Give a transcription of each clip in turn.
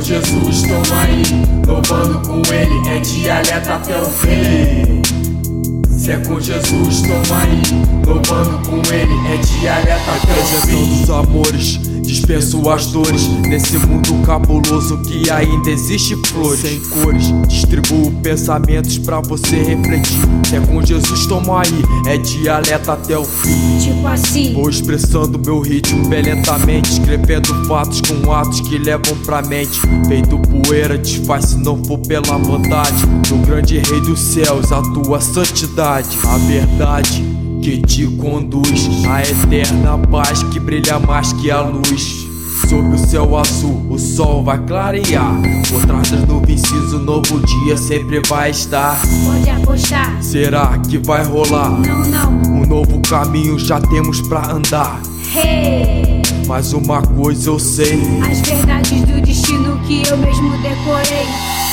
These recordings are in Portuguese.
Jesus, toma aí, louvando com ele, é dialeto até o fim. Se é com Jesus, toma aí, louvando com ele, é dialeto até o fim. Apresentando os amores, dispenso as dores, nesse mundo cabuloso que ainda existe flores sem cores, distribuo pensamentos pra você refletir. Se é com Jesus, toma aí, é dialeto até o fim. Tipo assim, vou expressando meu ritmo bem lentamente, escrevendo fatos com atos que levam pra mente. Feito poeira, desfaz se não for pela vontade do grande rei dos céus, a tua santidade. A verdade que te conduz à eterna paz que brilha mais que a luz. Sob o céu azul, o sol vai clarear. Por trás das nuvens cinza, um novo dia sempre vai estar. pode apostar. Será que vai rolar? Não. Um novo caminho já temos pra andar. Hey, Mas uma coisa eu sei, as verdades do destino que eu mesmo decorei.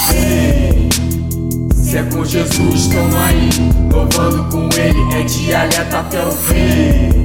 Se é com Jesus, toma aí, louvando com ele, é dialeto até o fim.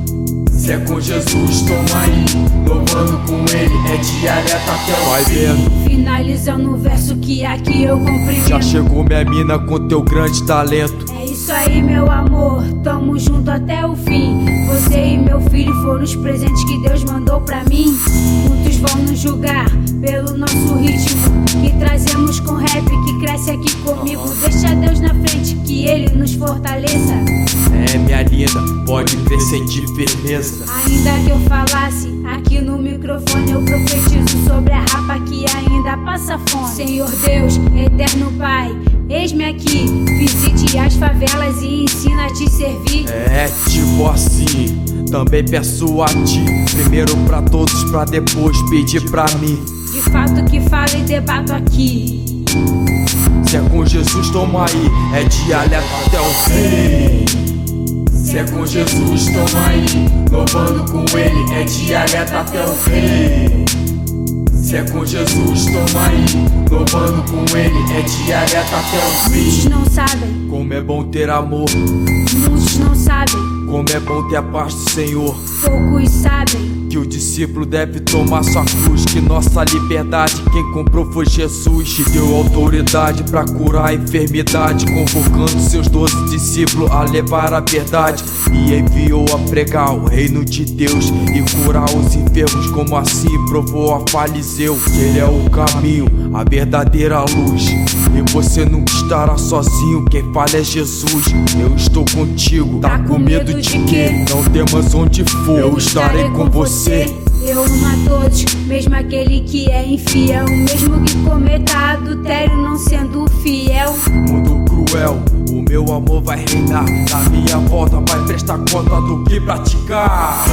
Se é com Jesus, toma aí, louvando com ele, é dialeto até o vai fim. vendo. Finalizando o verso que aqui eu compreendo. Já chegou minha mina com teu grande talento. É isso aí, meu amor, tamo junto até o fim. Você e meu filho foram os presentes que Deus mandou pra mim. Muitos vão nos julgar pelo nosso ritmo que trazemos com rap, que cresce aqui comigo. Deixa Deus na frente, que Ele nos fortaleça. É, minha linda, pode pressentir firmeza. Ainda que eu falasse, aqui no microfone eu profetizo sobre a rapa que ainda passa fome. Senhor Deus, eterno Pai, eis-me aqui, visite as favelas e ensina a te servir. É tipo assim, também peço a ti, primeiro pra todos pra depois pedir pra mim. De fato que falo e debato aqui. Se é com Jesus, toma aí, é dialeto até o fim. Se é com Jesus, toma aí, louvando com ele, é dialeto até o fim. Se é com Jesus, toma aí, louvando com ele, é dialeto até o Muitos fim. não sabem, Como é bom ter amor, muitos não sabem, como é bom ter a paz do Senhor. poucos sabem. Que o discípulo deve tomar sua cruz, que nossa liberdade quem comprou foi Jesus, que deu autoridade pra curar a enfermidade, convocando seus 12 discípulos a levar a verdade, e enviou a pregar o reino de Deus e curar os enfermos, como assim provou a fariseu que ele é o caminho, a verdadeira luz, e você nunca estará sozinho, quem fala é Jesus. Eu estou contigo, tá com medo de quê? Não temas onde for, eu estarei com você. Eu amo a todos, mesmo aquele que é infiel, mesmo que cometa adultério não sendo fiel. Mundo cruel, o meu amor vai reinar, na minha volta vai prestar conta do que praticar.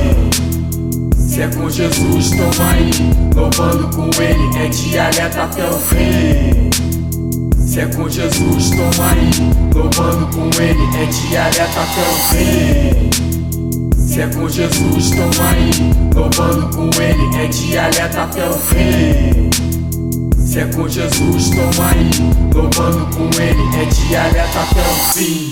Se é com Jesus, toma aí, louvando com ele, é dialeto até o fim. Se é com Jesus, toma aí, louvando com ele, é dialeto até o fim. Se é com Jesus, toma aí, louvando com ele, é dialeto até o fim. Se é com Jesus, toma aí, louvando com ele, é dialeto até o fim.